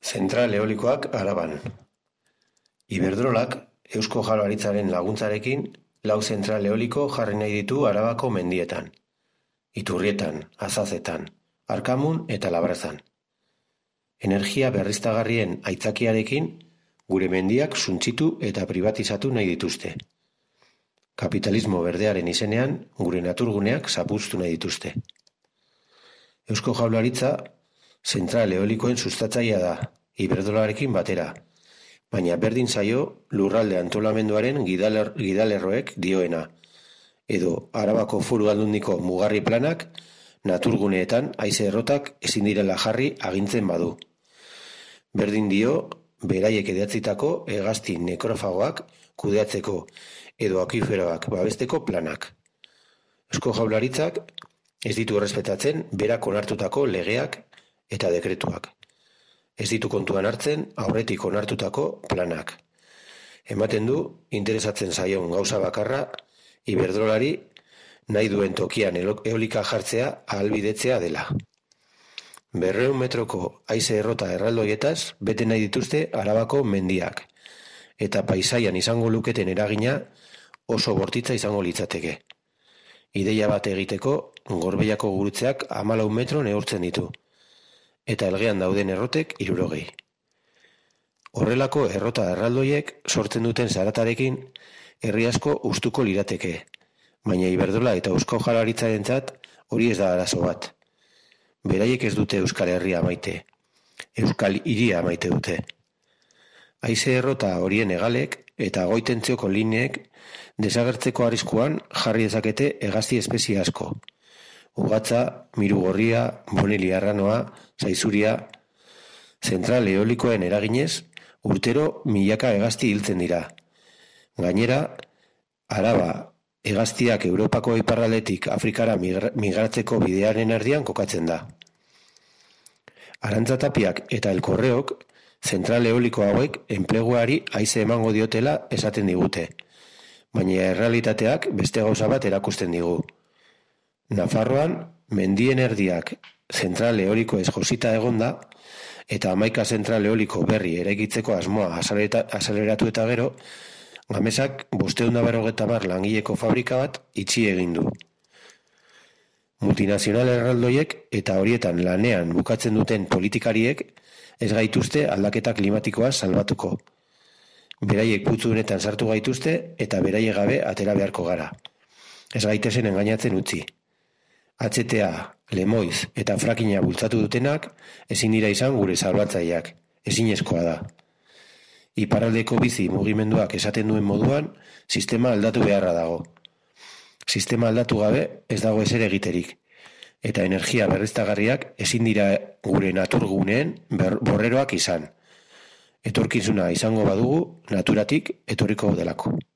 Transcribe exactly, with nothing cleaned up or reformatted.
Zentral eolikoak Araban. Iberdrolak Eusko Jaurlaritzaren laguntzarekin lau zentral eoliko jarri nahi ditu Arabako mendietan. Iturrietan, Azazetan, Arkamun eta Labrazan. Energia berriztagarrien aitzakiarekin gure mendiak suntsitu eta privatizatu nahi dituzte. Kapitalismo berdearen izenean gure naturguneak zapuztu nahi dituzte. Eusko Jaurlaritza zentral eolikoen sustatzailea da, Iberdrolarekin batera, baina berdin zaio lurralde antolamenduaren gidaler, gidalerroek dioena, edo Arabako Foru Aldundiko mugarri planak naturguneetan haize errotak ezin direla jarri agintzen badu. Berdin dio beraiek idatzitako hegazti nekrofagoak kudeatzeko edo akuiferoak babesteko planak. Eusko Jaurlaritzak ez ditu errespetatzen berak onartutako legeak eta dekretuak. Ez ditu kontuan hartzen aurretik onartutako planak. Ematen du interesatzen zaion gauza bakarra Iberdrolari nahi duen tokian eolika jartzea ahalbidetzea dela. Berreun metroko haize errota erraldoietaz bete nahi dituzte Arabako mendiak, eta paisaian izango luketen eragina oso bortitza izango litzateke. Ideia bat egiteko Gorbeiako gurutzeak hamalau metro neurtzen ditu, eta elgean dauden errotek hirurogei. Horrelako errota erraldoiek sortzen duten zaratarekin herri asko hustuko lirateke, baina Iberdrola eta Eusko Jaurlaritzarentzat hori ez da arazo bat. Beraiek ez dute Euskal Herria maite, Euskal Hiria maite dute. Haize errota horien hegalek eta goi-tentzioko lineek desagertzeko arriskuan jarri dezakete hegazti espezie asko. Ugatza, mirugorria, boneli arranoa, zaizuria, zentral eolikoen eraginez, urtero milaka hegazti hiltzen dira. Gainera, Araba hegaztiak Europako iparraldetik Afrikara migratzeko bidearen erdian kokatzen da. Arantzatapiak eta elkorreok zentral eoliko hauek enpleguari haize emango diotela esaten digute, baina errealitateak beste gauza bat erakusten digu. Nafarroan, mendien erdiak zentral eolikoez josita egonda, eta hamaika zentral eoliko berri eraikitzeko asmoa azaleratu eta gero, Gamesak bosteun da berrogeita hamar langileko fabrika bat itxi egin du. Multinazional erraldoiek eta horietan lanean bukatzen duten politikariek ez gaituzte aldaketa klimatikoa salbatuko. Beraiek putzu honetan sartu gaituzte eta beraiek gabe atera beharko gara. Ez gaitezen engainatzen utzi. H T A, Lemoiz eta Frackinga bultzatu dutenak ezin dira izan gure salbatzaileak, ezinezkoa da. Iparraldeko bizi mugimenduak esaten duen moduan, sistema aldatu beharra dago. Sistema aldatu gabe ez dago ezer egiterik, eta energia berriztagarriak ezin dira gure naturguneen borreroak izan. Etorkizuna izango badugu, naturatik etorriko delako.